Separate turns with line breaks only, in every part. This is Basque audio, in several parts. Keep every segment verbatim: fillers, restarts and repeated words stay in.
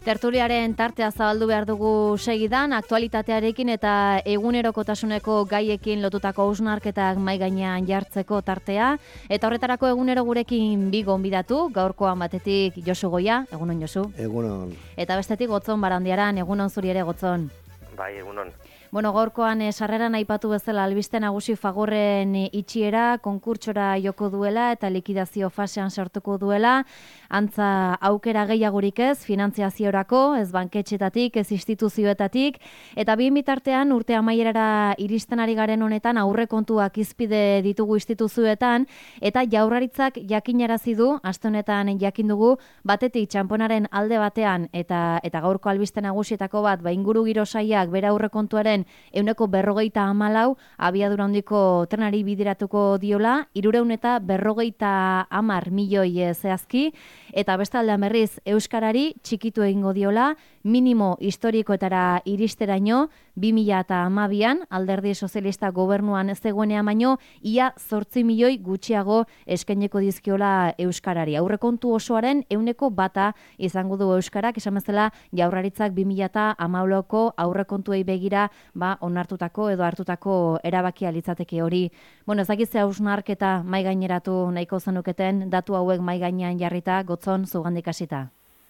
Tertuliaren tartea zabaldu behar dugu segidan, aktualitatearekin eta egunerokotasuneko gaiekin lotutako hausnarketak mahai gainean jartzeko tartea. Eta horretarako egunero gurekin bi gonbidatu, gaurkoan batetik Josu Goia, egunon Josu.
Egunon.
Eta bestetik Gotzon Barandiaran, egunon zuri ere Gotzon.
Bai, egunon.
Bueno, gaurkoan eh, sarreran aipatu bezala albiste nagusi Fagorren itxiera, konkurtsora joko duela eta likidazio fasean sortuko duela, antza aukera gehiagorik ez, finantziaziorako, ez banketxetatik, ez instituzioetatik, eta bien bitartean urte amaierara iristen ari garen honetan aurrekontuak izpide ditugu instituzioetan, eta Jaurlaritzak jakinarazi du, aste honetan jakin dugu, batetik txanponaren alde batean, eta eta gaurko albiste nagusietako bat, ba inguru giro sailak bere aurrekontuaren euneko berrogeita hamalau abiadura handiko trenari bideratuko diola, hirurehun eta berrogeita hamar milioi zehazki, eta bestaldean berriz euskarari txikitu egingo diola, minimo historikoetara iristeraino, bi mila hamabian Alderdi Sozialista gobernuan zegoenean baino, ia zortzi milioi gutxiago eskaineko dizkiola euskarari. Aurrekontu osoaren euneko bata izango du euskarak, esan bezala Jaurlaritzak bi mila hamalauko aurrekontuei begira ba, onartutako edo hartutako erabakia litzateke hori. Bueno, ez dakitze hausnarketa mai gaineratu nahiko zenuketen, datu hauek mai gainean jarrita, Gotzon, zugandik hasita.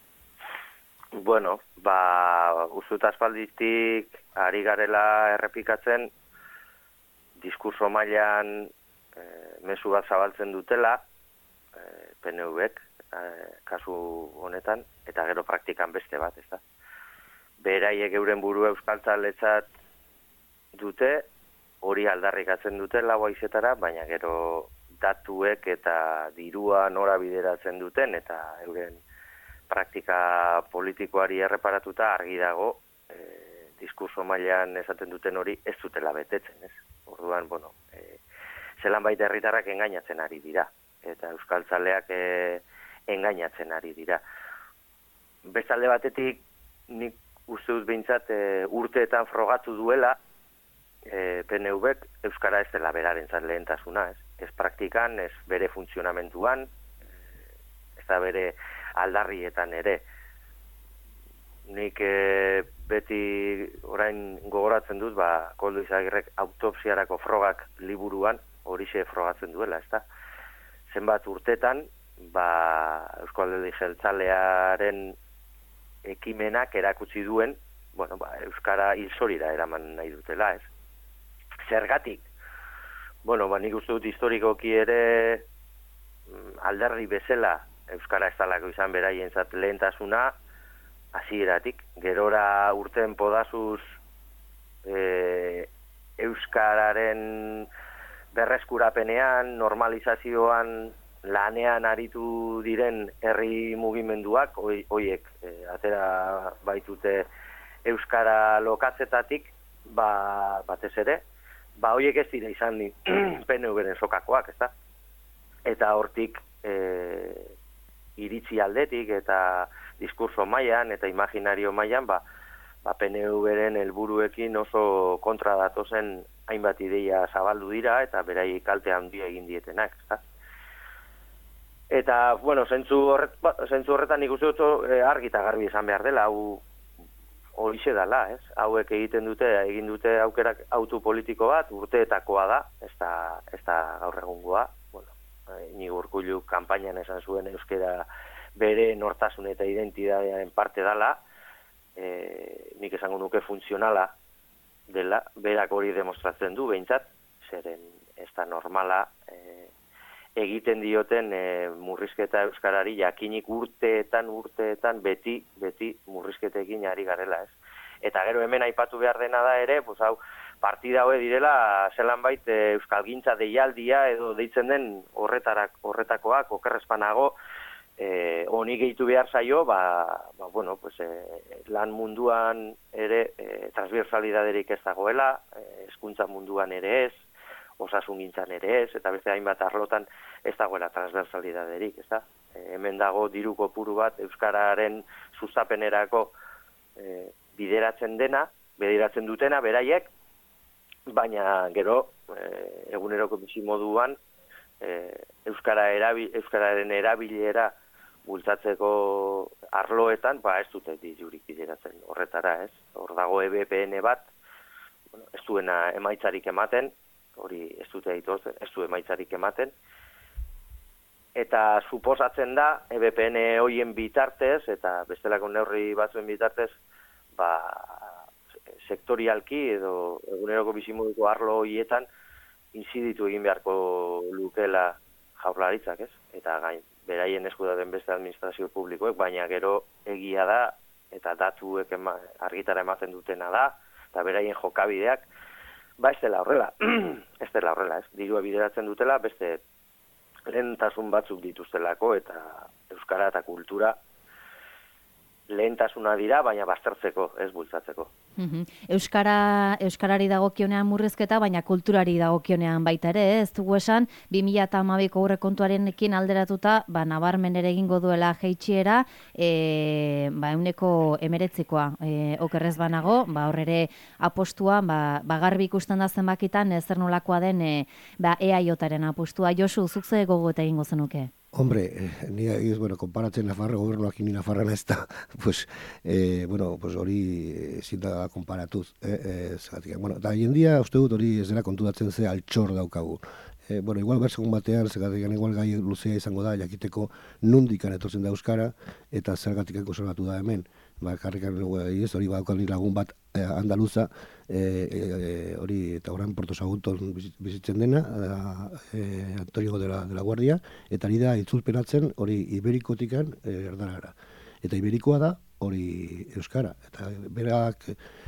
Bueno, ba, uzut aspalditik ari garela errepikatzen, diskurso mailan e, mezu bat zabaltzen dutela, e, P N Vek, e, kasu honetan, eta gero praktikan beste bat, ez da. Beraiek euren buru euskaltzaletzat dute, hori aldarrikatzen dute lau haizetara, baina gero datuek eta dirua nora bideratzen duten, eta euren praktika politikoari erreparatuta argi dago, e, diskurso mailan esaten duten hori ez dutela betetzen, ez? Orduan, bueno, e, zelan baita herritarrak engainatzen ari dira, eta euskaltzaleak e, engainatzen ari dira. Bestalde batetik, nik uste dut behintzat e, urteetan frogatu duela, e, P N Vek euskara ez dela berarentzat lehentasuna, ez? Ez praktikan, ez bere funtzionamentuan, ez da bere aldarrietan ere. Nik e, beti orain gogoratzen dut, ba, Koldo Izagirrek autopsiarako frogak liburuan horixe frogatzen duela, ezta? Zenbat urtetan, ba, Eusko Alderdi Jeltzalearen ekimenak erakutsi duen, bueno, ba, euskara hilzorira eraman nahi dutela, ez? Zergatik? Bueno, ba, nik uste dut historikoki ere alderdi bezala euskara ez dalako izan beraientzat lehentasuna, hasieratik, gerora urten podazuz e, euskararen berreskurapenean, normalizazioan, lanean aritu diren herri mugimenduak, hoiek e, atera baitute euskara lokatzetatik, ba, batez ere, ba hoiek ez dira izan ni P N Vren sokakoak, ezta? Eta hortik e, iritzi aldetik eta diskurso mailan eta imaginario mailan, ba, ba P N Vren helburuekin oso kontra datozen hainbat ideia zabaldu dira eta berai kalte handia egin dietenak, ezta? Eta, bueno, zentzu horret, ba, zentzu horretan ikusi dut e, argi eta garbi esan behar dela, hau horixe dela, ez? Hauek egiten dute, egin dute aukerak autu politiko bat, urteetakoa da, ez da, ez da gaur egungoa. Bueno, Iñigo Urkullu kanpainan esan zuen euskera bere nortasun eta identitatearen parte dela, e, nik esango nuke funtzionala dela, berak hori demostratzen du, behintzat, zeren ez da normala e, egiten dioten e, murrizketa euskarari jakinik urteetan, urteetan, beti, beti murrizketekin ari garela, ez. Eta gero hemen aipatu behar dena da ere, pues hau, partida hoe direla zelan bait e, euskalgintza deialdia edo deitzen den horretarak, horretakoak, okerrezpanago, e, honi gehitu behar zaio, ba, ba bueno, pues, e, lan munduan ere e, transversalidaderik ez dagoela, e, hezkuntza munduan ere ez, osasungintzan ere ez, eta beste hainbat arlotan ez dagoela transversalidaderik, ez da? E, hemen dago diru kopuru bat euskararen sustapenerako e, bideratzen dena, bideratzen dutena, beraiek, baina gero e, eguneroko bizi moduan e, euskara erabi, euskararen erabilera bultzatzeko arloetan, ba ez dute dirurik bideratzen horretara, ez? Hor dago E B P N bat, bueno, ez duena emaitzarik ematen, hori ez dute aitortzen, ez du emaitzarik ematen, eta suposatzen da E B P N hoien bitartez, eta bestelako neurri batzuen bitartez, ba, sektorialki edo eguneroko bizimoduko arlo horietan inziditu egin beharko lukela jaurlaritzak, ez? Eta gain, beraien esku dauden beste administrazio publikoek, baina gero egia da, eta datuek ema, argitara ematen dutena da, eta beraien jokabideak, ba ez dela horrela, ez dela horrela, ez? Dirua bideratzen dutela, beste lehentasun batzuk dituztelako, eta euskara eta kultura lehentasuna dira, baina baztertzeko, ez bultzatzeko.
Uhum. Euskara, Euskarari dagokionean murrizketa, baina kulturari dagokionean baita ere, ez dugu esan, bi mila hamabiko aurrekontuarekin alderatuta, ba, nabarmen ere egingo duela jeitsiera, e, ba, euneko emeretzikoa, e, okerrez banago, ba, horrere apostua, ba, ba, garbi ikusten da zenbakitan, zer nolakoa den, e, ba, E A Jaren apostua. Josu, zuk ze gogo eta egingo zenuke?
Hombre, eh, ni es bueno, comparatzen Nafarra gobernuak ni Nafarra ez da, pues eh bueno, pues hori ezin da konparatuz, eh, eh bueno, da hoy en día uste dut hori ez dela konturatzen ze altxor daukagu. Eh, bueno, igual bersegun batean, zergatik igual gai luzea izango da jakiteko nundikan etortzen da euskara eta zergatik konservatu da hemen. Ba, karrikan ez hori badaukan lagun bat eh, andaluza, eh, eh, hori eta orain Porto Sagunton bizitzen dena, eh, Antonio de la, de la Guardia, eta ari da itzulpenatzen hori iberikotikan eh, erdarara. Eta iberikoa da hori euskara. Eta berak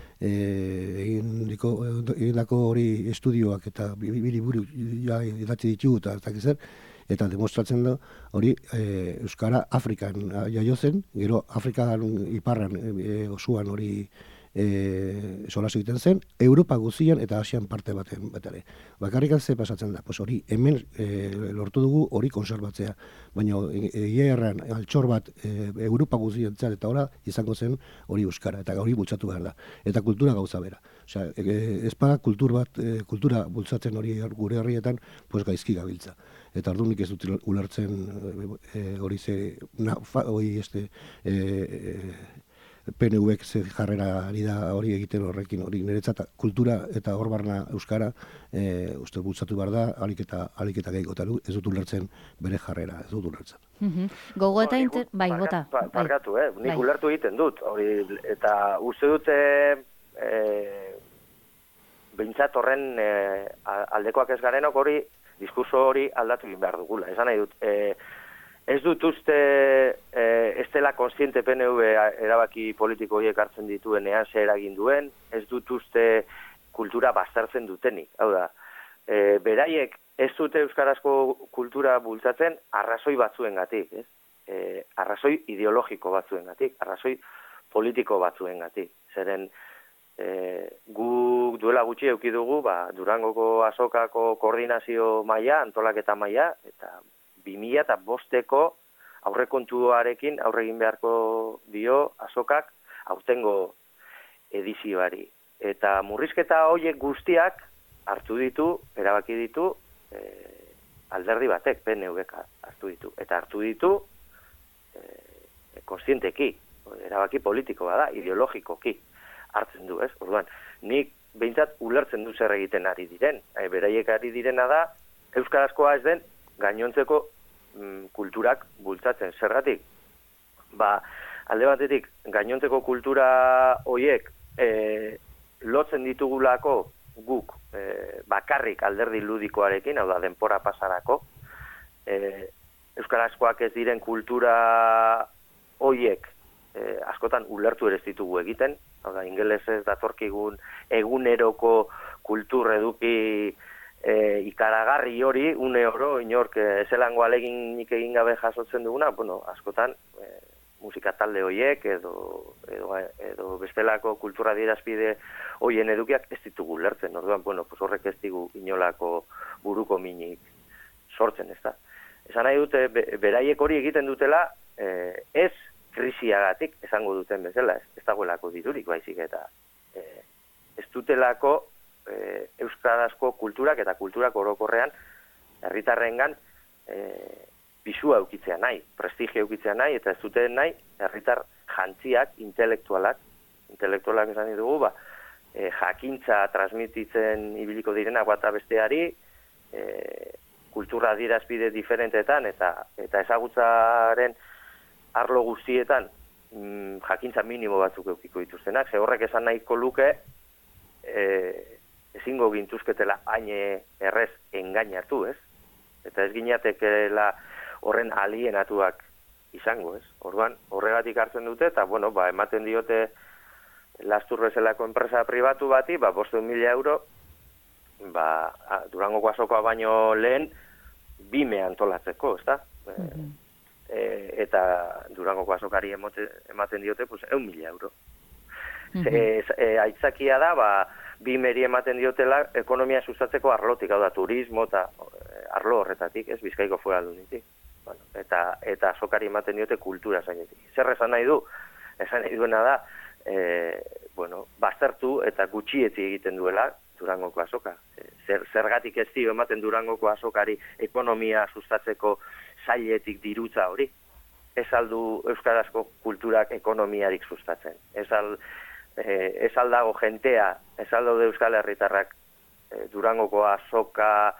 egin eh, dako hori estudioak eta biriburu ja idatzi ditugu eta ez dakit zer, eta demostratzen da hori e, euskara Afrikan jaio zen, gero Afrikan iparran e, osuan hori e, solasu egiten zen, Europa guztian eta Asian parte baten batare. Bakarrikan ze pasatzen da, pues hori hemen e, lortu dugu hori konserbatzea, baina egia erran altxor bat e, Europa guztian eta ora izango zen hori euskara, eta hori bultzatu behar da, eta kultura gauza bera. Osea, e, ezpada kultur bat, e, kultura bultzatzen hori gure herrietan, pues gaizki gabiltza. Eta orduan nik ez dut ulertzen hori e, ze, hori este, e, e, P N Vek ze jarrera ari da hori egiten horrekin, hori niretzat kultura eta hor barna euskara e, uste bultzatu behar da, alik eta, alik eta gehiago, eta ez dut ulertzen bere jarrera, ez dut ulertzen.
Mm-hmm. Gogo eta inter... Bai, gota.
Barkatu, eh? Nik ulertu egiten dut, hori, eta uste dute e, behintzat horren e, aldekoak ez garenok hori diskurso hori aldatu egin behar dugula. Esan nahi dut, e, ez dut uste e, ez dela konstiente P N V erabaki politiko horiek hartzen dituenean zer eragin duen, ez dut uste kultura baztertzen dutenik. Hau da, e, beraiek ez dute euskarazko kultura bultzatzen arrazoi batzuengatik, ez? E, arrazoi ideologiko batzuengatik, arrazoi politiko batzuengatik. Zeren E, gu duela gutxi eduki dugu, ba, Durangoko azokako koordinazio maila, antolaketa maila, eta bi mila eta bosteko aurrekontuarekin aurre egin beharko dio azokak aurtengo edizioari. Eta murrizketa horiek guztiak hartu ditu, erabaki ditu, e, alderdi batek, P N Vek hartu ditu. Eta hartu ditu e, konstienteki, erabaki politikoa da, ideologikoki hartzen du, ez? Orduan, nik behintzat ulertzen du zer egiten ari diren. E, beraiek ari direna da, euskarazkoa ez den, gainontzeko mm, kulturak bultzatzen. Zergatik? Ba, alde batetik, gainontzeko kultura hoiek e, lotzen ditugulako guk e, bakarrik alderdi ludikoarekin, hau da, denpora pasarako, e, euskarazkoak ez diren kultura hoiek e, askotan ulertu ere ez ditugu egiten, hau da, ingelesez datorkigun eguneroko kultur eduki e, ikaragarri hori, une oro, inork ezelango aleginik egin gabe jasotzen duguna, bueno, askotan e, musika talde hoiek edo, edo, edo bestelako kultura adierazpide hoien edukiak ez ditugu ulertzen. Orduan, bueno, pues horrek ez digu inolako buruko minik sortzen, ez da. Esan nahi dute, beraiek hori egiten dutela, e, ez krisiagatik esango duten bezala, ez, ez dagoelako dirurik baizik eta e, ez dutelako e, euskarazko kulturak eta kulturak orokorrean herritarrengan e, pisua eukitzea nahi, prestigio eukitzea nahi, eta ez dute nahi, herritar jantziak, intelektualak, intelektualak esan ditugu, ba, e, jakintza transmititzen ibiliko direnak bata besteari, e, kultura adierazpide diferentetan, eta eta ezagutzaren arlo guztietan, mm, jakintza minimo batzuk eukiko dituztenak, ze horrek esan nahiko luke, e, ezingo gintuzketela hain errez engainatu, ez? Eta ez ginatekela horren alienatuak izango, ez? Orduan, horregatik hartzen dute, eta, bueno, ba, ematen diote Lastur bezalako enpresa pribatu bati, ba, bosteun mila euro, ba, Durangoko azokoa baino lehen, bime antolatzeko, ez da? Mm-hmm. E, eta Durangoko azokari emote, ematen diote, pues, eun mila euro. Mm-hmm. Ze, e, aitzakia da, ba, bimeri ematen diotela ekonomia sustatzeko arlotik, hau da, turismo eta arlo horretatik, ez, Bizkaiko foraldunitik. Bueno, eta eta azokari ematen diote kultura zainetik. Zer esan nahi du? Esan nahi duena da, e, bueno, baztertu eta gutxietzi egiten duela Durangoko azoka. Zer, zergatik ez dio ematen Durangoko azokari ekonomia sustatzeko sailetik dirutza hori. Ez aldu euskarazko kulturak ekonomiarik sustatzen. Ez al, e, ez aldago jentea, ez aldo de euskal herritarrak e, Durangoko azoka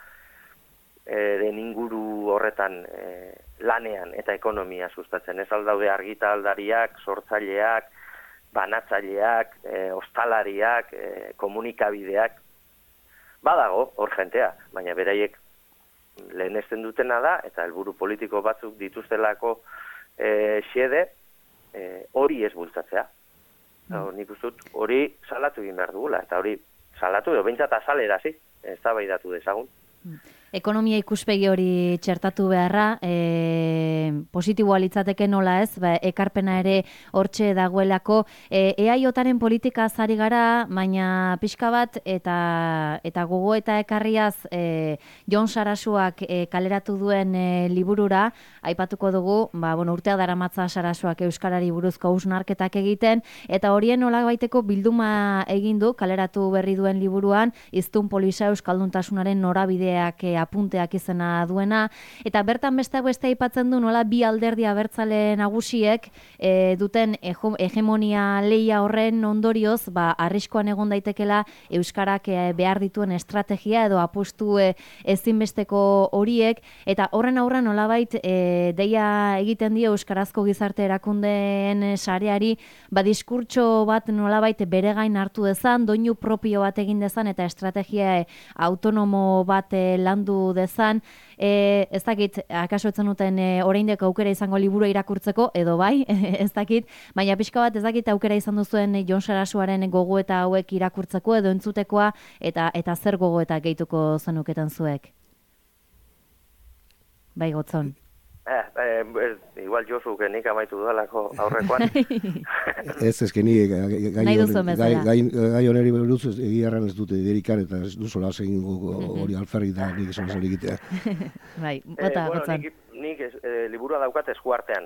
den inguru horretan e, lanean eta ekonomia sustatzen. Ez aldaude argitaldariak, sortzaileak, banatzaileak, e, ostalariak, e, komunikabideak, badago hor jentea, baina beraiek lehenesten dutena da, eta helburu politiko batzuk dituztelako e, xede, e, hori ez bultzatzea. Mm. Nik uste dut hori salatu egin behar dugula, eta hori salatu edo behintzat azalera, zi, ez da baidatu dezagun.
Mm. Ekonomia ikuspegi hori txertatu beharra, e, positiboa litzateke nola ez, ba, ekarpena ere hortxe dagoelako. E, eaiotaren politika azari gara, baina pixka bat eta eta gogo eta ekarriaz e, Jon Sarasuak e, kaleratu duen e, liburura, aipatuko dugu, ba, bueno, urtea daramatza Sarasuak euskarari buruzko hausnarketak egiten, eta horien nola baiteko bilduma egin du, kaleratu berri duen liburuan, Hiztun polisa euskalduntasunaren norabideak e, apunteak izena duena, eta bertan beste beste aipatzen du nola bi alderdi abertzale nagusiek e, duten hegemonia leia horren ondorioz, ba, arriskoan egon daitekela euskarak e, behar dituen estrategia edo apustu e, ezinbesteko horiek, eta horren aurrean nolabait e, deia egiten dio euskarazko gizarte erakundeen sareari, ba, diskurtso bat nolabait bere gain hartu dezan, doinu propio bat egin dezan, eta estrategia e, autonomo bat e, landu dezan. E, ez dakit, akaso etzen duten e, oraindeko aukera izango liburu irakurtzeko, edo bai, ez dakit, baina pixka bat ez dakit aukera izan duzuen Jon Sarasuaren gogoeta hauek irakurtzeko edo entzutekoa, eta eta zer gogoeta gehituko zenuketen zuek? Bai, Gotzon.
Eh, eh, igual Josu, que nik amaitu dudalako aurrekoan.
Ez, ez, que ni gai honeri buruz egiarran ez dute derikan, eta ez duzola segin hori alferrik da nik esan esan egitea.
Bai, bota, Gotzon.
Nik, nik eh, liburua daukat eskuartean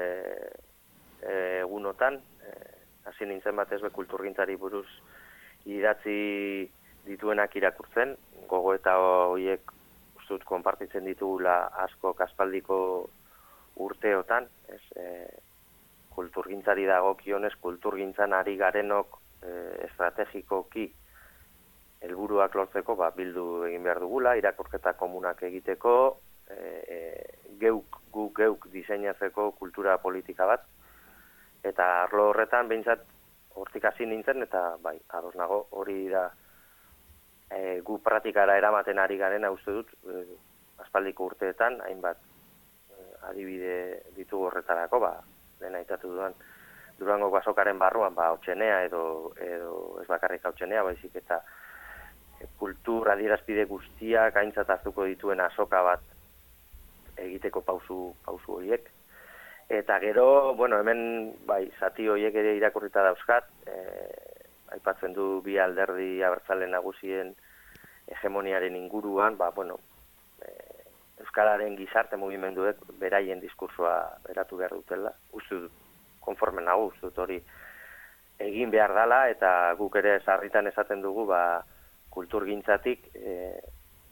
egunotan, eh, hasi nintzen batez be kulturgintzari buruz idatzi dituenak irakurtzen, gogo eta horiek dut konpartitzen ditugula asko kaspaldiko urteotan, ez, e, kulturgintzari dagokionez, kulturgintzan ari garenok e, estrategikoki helburuak lortzeko, ba, bildu egin behar dugula, irakurketa komunak egiteko, e, e, geuk, gu geuk diseinatzeko kultura politika bat, eta arlo horretan behintzat hortik hasi nintzen, eta bai, ados nago, hori da E, gu praktikara eramaten ari garen, uste dut, e, aspaldiko urteetan, hainbat e, adibide ditugu horretarako, ba, dena aitatu duan, Durangoko azokaren barruan, ba, Otxenea edo, edo ez bakarrik Otxenea, baizik eta e, kultur adierazpide guztiak aintzat hartuko dituen azoka bat egiteko pausu, pausu horiek. Eta gero, bueno, hemen, bai, zati horiek ere irakurrita dauzkat, e, aipatzen du bi alderdi abertzale nagusien hegemoniaren inguruan, ba, bueno, e, euskararen gizarte mugimenduek beraien diskursoa beratu behar dutela. Uste dut, konforme nago, uste dut hori egin behar dala, eta guk ere sarritan esaten dugu, ba, kulturgintzatik, e,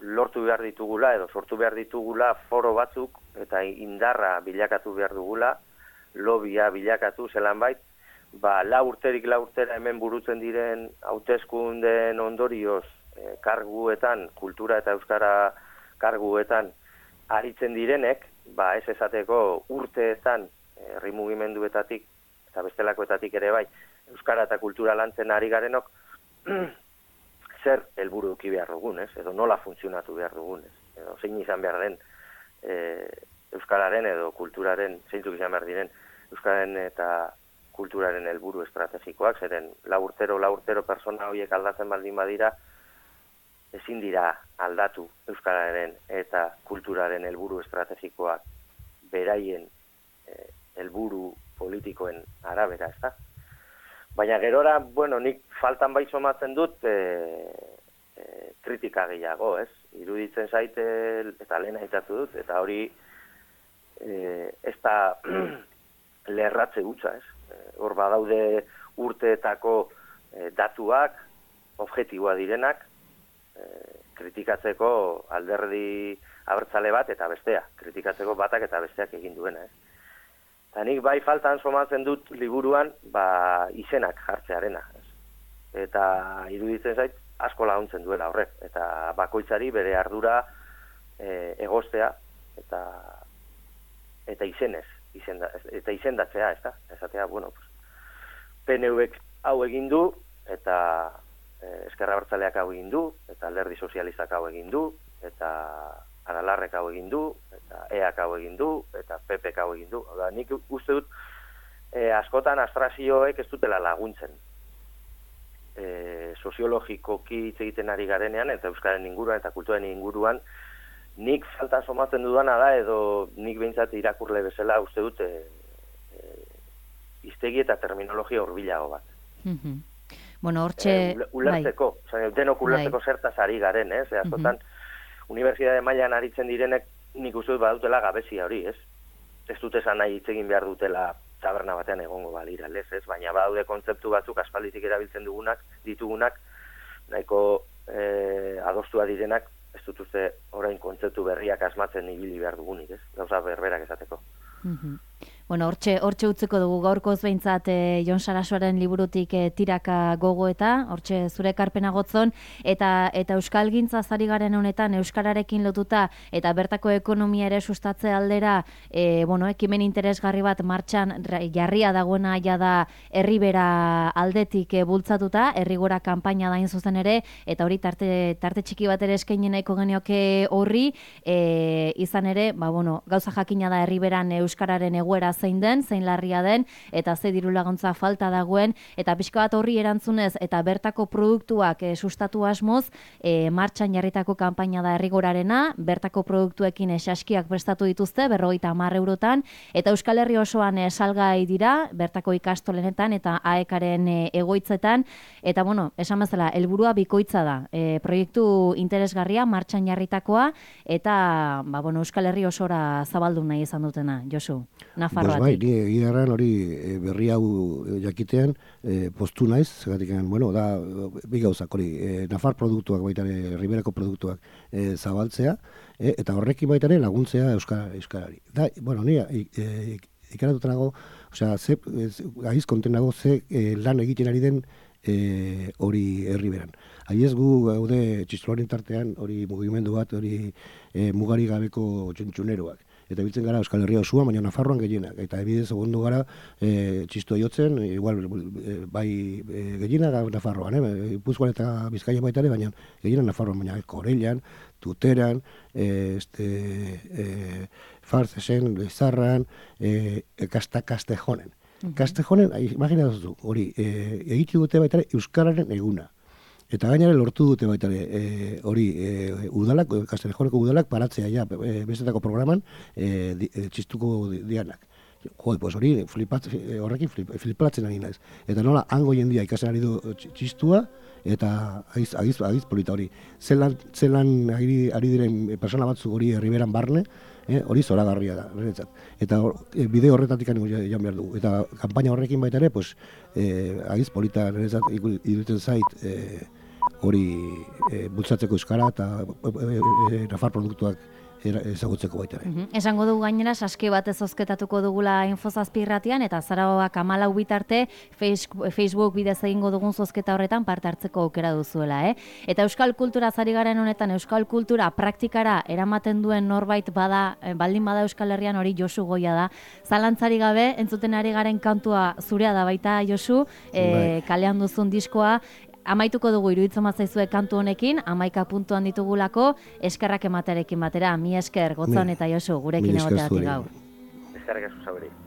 lortu behar ditugula edo sortu behar ditugula foro batzuk eta indarra bilakatu behar dugula, lobia bilakatu zelan bait, ba, la urterik la urtera hemen burutzen diren hauteskundeen ondorioz e, karguetan, kultura eta euskara karguetan aritzen direnek, ba, ez esateko urteetan herri mugimenduetatik eta bestelakoetatik ere bai, euskara eta kultura lantzen ari garenok, zer helburu eduki behar dugun, ez? Edo nola funtzionatu behar dugun, ez? Edo zein izan behar den e, euskararen edo kulturaren, zeintzuk izan behar diren, euskararen eta kulturaren helburu estrategikoak, zeren laurtero, laurtero persona horiek aldatzen baldin badira, ezin dira aldatu euskararen eta kulturaren helburu estrategikoak beraien e, helburu politikoen arabera, ez da? Baina gerora, bueno, nik faltan bai somatzen dut e, e, kritika gehiago, ez? Iruditzen zaite, eta lehen aitatu dut, eta hori e, ez da lerratze hutsa, ez? Hor badaude urteetako e, datuak, objektiboa direnak, e, kritikatzeko alderdi abertzale bat eta bestea, kritikatzeko batak eta besteak egin duena, ez? Eta nik bai faltan somatzen dut liburuan, ba, izenak jartzearena. Ez? Eta iruditzen zait, asko laguntzen duela horrek. Eta bakoitzari bere ardura e, egostea eta eta izenez, izenda, eta izendatzea, ez da? Esatea, bueno, pues, P N Vek hau egin du, eta e, Ezkerra Abertzaleak hau egin du, eta Alderdi Sozialistak hau egin du, eta Aralarrek hau egin du, eta E Ak hau egin du, eta P Pek hau egin du. Oda, nik uste dut, e, askotan abstrakzioek ez dutela laguntzen. E, soziologikoki hitz egiten ari garenean, eta euskaren inguruan, eta kulturaren inguruan, nik falta somatzen dudana da, edo nik behintzat irakurle bezala uste dut, e, e, hiztegi eta terminologia hurbilago bat.
Mm-hmm. Bueno, hortxe...
E, ulertzeko, bai. denok ulertzeko bai. Zertaz ari garen, ez? E, askotan, mm-hmm. Unibertsitate mailan aritzen direnek nik uste dut badutela gabezia hori, ez? Ez dut esan nahi hitz egin behar dutela taberna batean egongo balira, lez, ez? Baina badaude kontzeptu batzuk aspalditik erabiltzen dugunak, ditugunak, nahiko e, adostua direnak, ez dut uste orain kontzeptu berriak asmatzen ibili behar dugunik, ez? Gauza berberak esateko.
Mm-hmm. Bueno, hortxe, hortxe utzeko dugu gaurkoz behintzat e, Jon Sarasoaren liburutik e, tiraka gogoeta, hortxe zure karpena gotzon, eta eta euskalgintza zari garen honetan euskararekin lotuta eta bertako ekonomia ere sustatze aldera, e, bueno, ekimen interesgarri bat martxan jarria dagoena ja da Herribera aldetik e, bultzatuta, Herrigora kanpaina da zuzen ere, eta hori tarte, tarte txiki bat ere eskaini nahiko genioke horri, e, izan ere, ba, bueno, gauza jakina da Herriberan euskararen egoera zein den, zein larria den, eta ze diru laguntza falta dagoen, eta pixka bat horri erantzunez, eta bertako produktuak e, sustatu asmoz, e, martxan jarritako kanpaina da Herrigorarena, bertako produktuekin esaskiak prestatu dituzte, berrogeita hamar eurotan, eta Euskal Herri osoan e, salgai dira, bertako ikastolenetan eta aekaren e, egoitzetan, eta bueno, esan bezala, helburua bikoitza da, e, proiektu interesgarria, martxan jarritakoa, eta ba, bueno, Euskal Herri osora zabaldu nahi izan dutena, Josu, Nafarroa.
Pues bai, ni egiarran hori e, berri hau jakitean e, postu naiz, zagatik, bueno, da, bi gauzak hori, e, Nafar produktuak baita ere, Riberako produktuak e, zabaltzea, e, eta horrekin baita ere laguntzea Euskara, Euskarari. Da, bueno, ni e, e, ikaratuta nago, osea, ze, aiz konten nago, ze e, lan egiten ari den e, hori Herriberan. Haiez gu gaude txistoloaren tartean, hori mugimendu bat, hori e, mugari gabeko txuntxuneroak. Eta biltzen gara Euskal Herria osoa, baina Nafarroan gehienak. Eta ebidez egondu gara e, txisto jotzen, igual e, bai e, gehienak Nafarroan, eh? Gipuzkoan eta Bizkaia baita ere, baina gehienak Nafarroan, baina Korellan, Tuteran, e, este, e, Fartzesen, Lezarran, e, Kasta, Kastejonen. Uh-huh. Kastejonen, imaginatu hori, e, egitu dute baita ere Euskararen eguna. Eta gainera lortu dute baita e, hori e, udalak, Kastejoneko udalak paratzea ja e, bestetako programan e, di, e, txistuko dianak. Jode, pues hori flipat, horrekin flip, flipatzen ari naiz. Eta nola hango jendia ikasen ari du txistua eta agiz, agiz, agiz polita hori. Zelan, zelan ari, ari diren persona batzuk hori Herriberan barne, eh, hori zoragarria da. Beretzat. Eta or, e, bide horretatik animo jan behar dugu. Eta kanpaina horrekin baita ere, pues, e, agiz polita beretzat iruditzen zait, e, hori e, bultzatzeko euskara eta e, e, nafar produktuak ezagutzeko baita ere.
Uh-huh. Esango dugu gainera, saski bat ezozketatuko dugula Infozazpi irratian, eta Zaragoak hamalau bitarte Facebook bidez egingo dugun zozketa horretan parte hartzeko aukera duzuela. Eh? Eta euskal kultura zari garen honetan, euskal kultura praktikara eramaten duen norbait bada, baldin bada Euskal Herrian, hori Josu Goia da. Zalantzari gabe, entzuten ari garen kantua zurea da baita, Josu, e, kalean duzun diskoa. Amaituko dugu iruditzen mazaizue kantu honekin, amaika puntuan ditugulako, eskerrak ematerekin batera, mi esker, Gotzon eta Josu, gurekin egoteatik gaur.
Eskerrak esu zaberi.